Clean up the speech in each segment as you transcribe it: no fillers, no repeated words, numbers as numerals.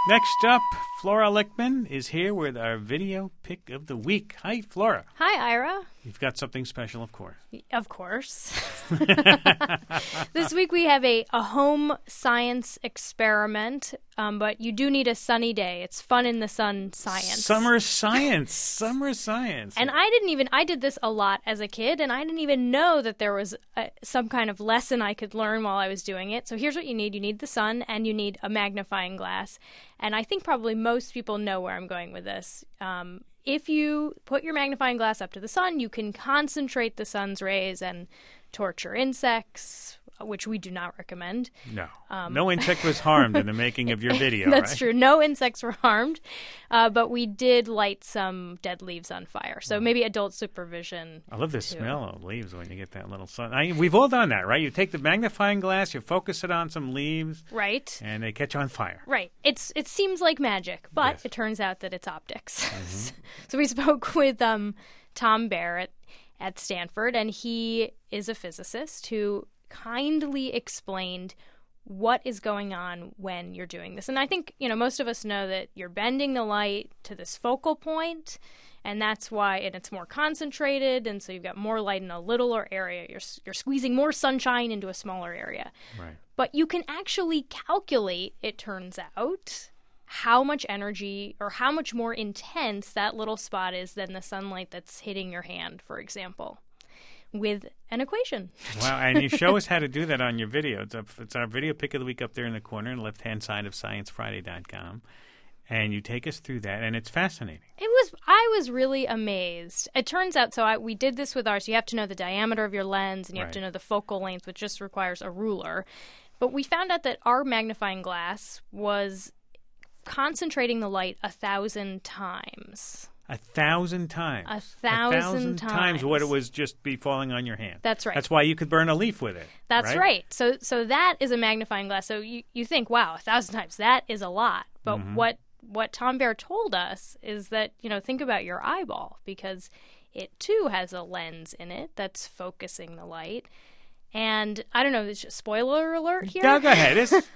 Next up, Flora Lichtman is here with our video pick of the week. Hi, Flora. Hi, Ira. You've got something special, of course. Of course. This week we have a home science experiment, but you do need a sunny day. It's fun in the sun science. Summer science. Summer science. And I did this a lot as a kid, and I didn't even know that there was some kind of lesson I could learn while I was doing it. So here's what you need. You need the sun, and you need a magnifying glass. And I think probably most people know where I'm going with this. If you put your magnifying glass up to the sun, you can concentrate the sun's rays and torture insects, which we do not recommend. No. No insect was harmed in the making of your video, That's right? true. No insects were harmed, but we did light some dead leaves on fire. So maybe adult supervision. I love the smell of leaves when you get that little sun. We've all done that, right? You take the magnifying glass, you focus it on some leaves. Right. And they catch on fire. Right. It seems like magic, but Yes. it turns out that it's optics. So we spoke with Tom Barrett at Stanford, and he is a physicist who kindly explained what is going on when you're doing this. And I think, most of us know that you're bending the light to this focal point, and that's why, and it's more concentrated, and so you've got more light in a littler area. You're squeezing more sunshine into a smaller area. Right. But you can actually calculate, it turns out, how much energy or how much more intense that little spot is than the sunlight that's hitting your hand, for example, with an equation. Wow, and you show us how to do that on your video. It's our video pick of the week up there in the corner on the left-hand side of sciencefriday.com. And you take us through that, and it's fascinating. I was really amazed. It turns out, we did this with ours. You have to know the diameter of your lens, and you have to know the focal length, which just requires a ruler. But we found out that our magnifying glass was concentrating the light 1,000 times. 1,000 times. 1,000 times what it was just be falling on your hand. That's right. That's why you could burn a leaf with it. That's right. So that is a magnifying glass. So you think, wow, 1,000 times, that is a lot. But what Tom Baer told us is that, think about your eyeball, because it too has a lens in it that's focusing the light. And I don't know, spoiler alert here? Yeah, go ahead.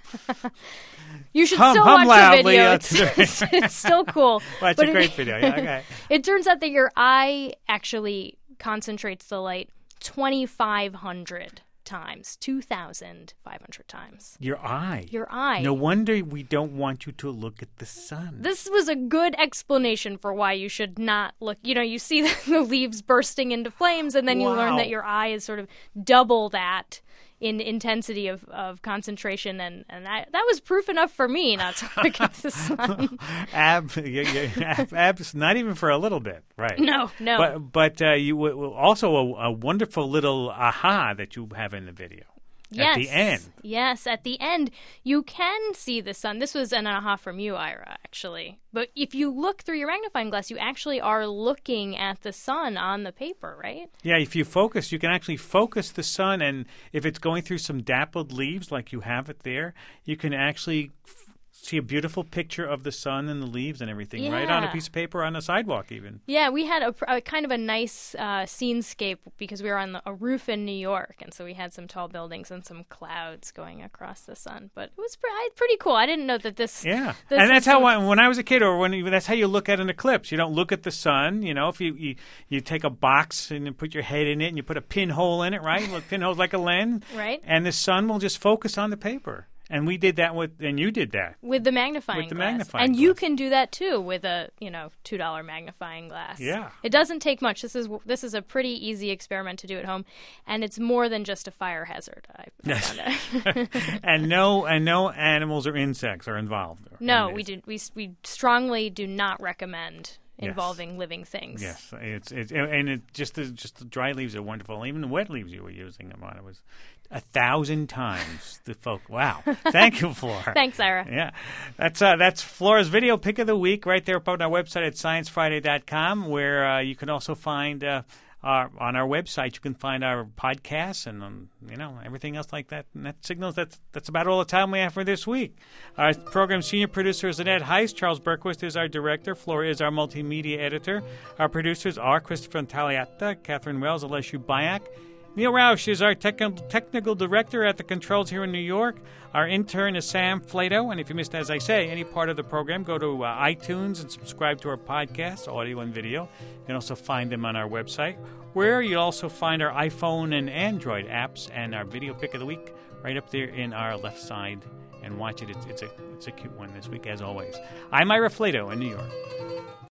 You should still watch loudly, the video. It's still cool. Well, it's a great video. Yeah, okay. It turns out that your eye actually concentrates the light 2,500 times, 2,500 times. Your eye. Your eye. No wonder we don't want you to look at the sun. This was a good explanation for why you should not look. You see the leaves bursting into flames, and then you learn that your eye is sort of double that in intensity of concentration, and that was proof enough for me not to look at the sun. Abs, not even for a little bit, right? No. But you also a wonderful little aha that you have in the video. Yes. At the end. Yes, at the end, you can see the sun. This was an aha from you, Ira, actually. But if you look through your magnifying glass, you actually are looking at the sun on the paper, right? Yeah, if you focus, you can actually focus the sun, and if it's going through some dappled leaves like you have it there, you can actually see a beautiful picture of the sun and the leaves and everything right on a piece of paper on a sidewalk even. Yeah, we had a kind of a nice scenescape because we were on a roof in New York, and so we had some tall buildings and some clouds going across the sun. But it was pretty cool. I didn't know that this... Yeah, and that's how when I was a kid, or that's how you look at an eclipse. You don't look at the sun. If you take a box and you put your head in it and you put a pinhole in it, right? Look, pinhole's like a lens. Right. And the sun will just focus on the paper. And we did that and you did that. With the magnifying glass. And you can do that too with a, $2 magnifying glass. Yeah. It doesn't take much. This is a pretty easy experiment to do at home, and it's more than just a fire hazard. I found out. And no animals or insects are involved. No, we strongly do not recommend involving living things. Yes, just the dry leaves are wonderful. Even the wet leaves you were using them on, it was 1,000 times the folk. Wow, thank you, Flora. Thanks, Ira. Yeah, that's Flora's video pick of the week right there up on our website at sciencefriday.com, where you can also find on our website you can find our podcasts and everything else like that. And that signals that's about all the time we have for this week. Our program senior producer is Annette Heist. Charles Berquist is our director. Flora is our multimedia editor. Our producers are Christopher Taliatta, Catherine Wells, Aleshu Bayak. Neil Roush is our technical director at the controls here in New York. Our intern is Sam Flato. And if you missed, as I say, any part of the program, go to iTunes and subscribe to our podcast, audio and video. You can also find them on our website, where you'll also find our iPhone and Android apps and our video pick of the week right up there in our left side. And watch it. It's a cute one this week, as always. I'm Ira Flato in New York.